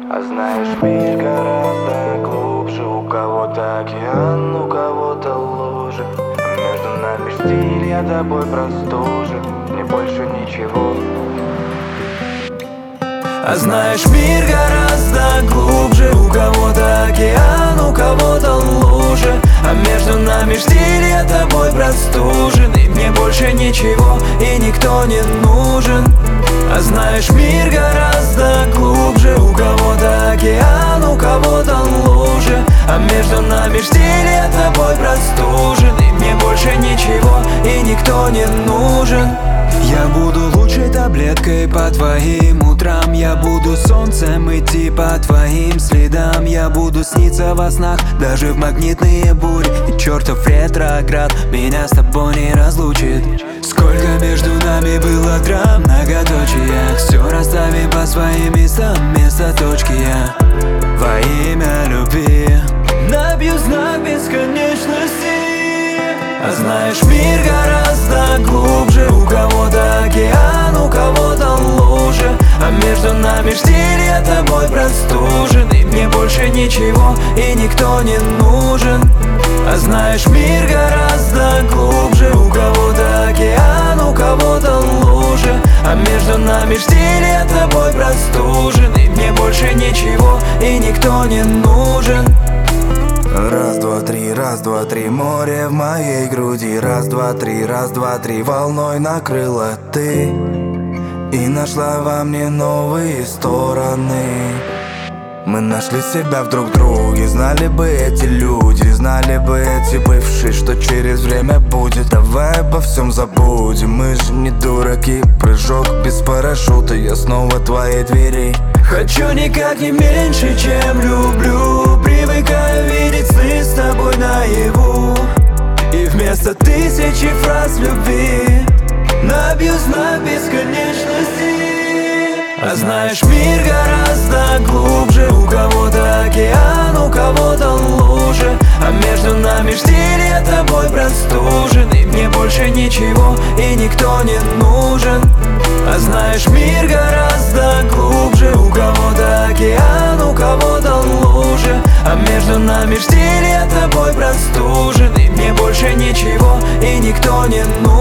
А знаешь, мир гораздо глубже. У кого-то океан, у кого-то лужи. Между нами штиль, я тобой простужен. Мне больше ничего. А знаешь, мир гораздо глубже. У кого-то океан, у кого-то лужи. А между нами штиль, я тобой простужен. И мне больше ничего, и никто не нужен. А знаешь, мир гораздо глубже. У кого-то океан, у кого-то лужи. А между нами штиль, я тобой простужен. И мне больше ничего, и никто не нужен. Я буду лучшей таблеткой по твоим утрам. Я буду солнцем идти по твоим следам. Я буду сниться во снах, даже в магнитные бури. И чертов ретроград меня с тобой не разлучит. Сколько между нами было драм, многоточия. Все расставим по своим местам, вместо точки я во имя любви набью знак бесконечности. А знаешь, мир гораздо глубже. У кого-то океан, у кого-то лужи. А между нами штиль, я тобой простужен. И мне больше ничего, и никто не нужен. А знаешь, мир гораздо глубже. У кого-то океан, у кого-то лужи. А между нами штиль, я тобой простужен. И мне больше ничего, и никто не нужен. Раз, два, три, море в моей груди. Раз, два, три, волной накрыла ты. И нашла во мне новые стороны. Мы нашли себя в друг друге. Знали бы эти люди, знали бы эти бывшие, что через время будет. Давай обо всем забудем, мы же не дураки. Прыжок без парашюта, я снова твоей двери. Хочу никак не меньше, чем люблю. Привыкаю видеть сны с тобой наяву. И вместо тысячи фраз любви набью знак бесконечности. А знаешь, мир гораздо глубже. У кого-то океан, у кого-то лужи. А между нами штиль, я тобой простужен. И мне больше ничего, и никто не нужен. А знаешь, мир гораздо глубже. У кого-то океан, у кого-то лужи. А между нами штиль, я тобой простужен. И мне больше ничего, и никто не нужен.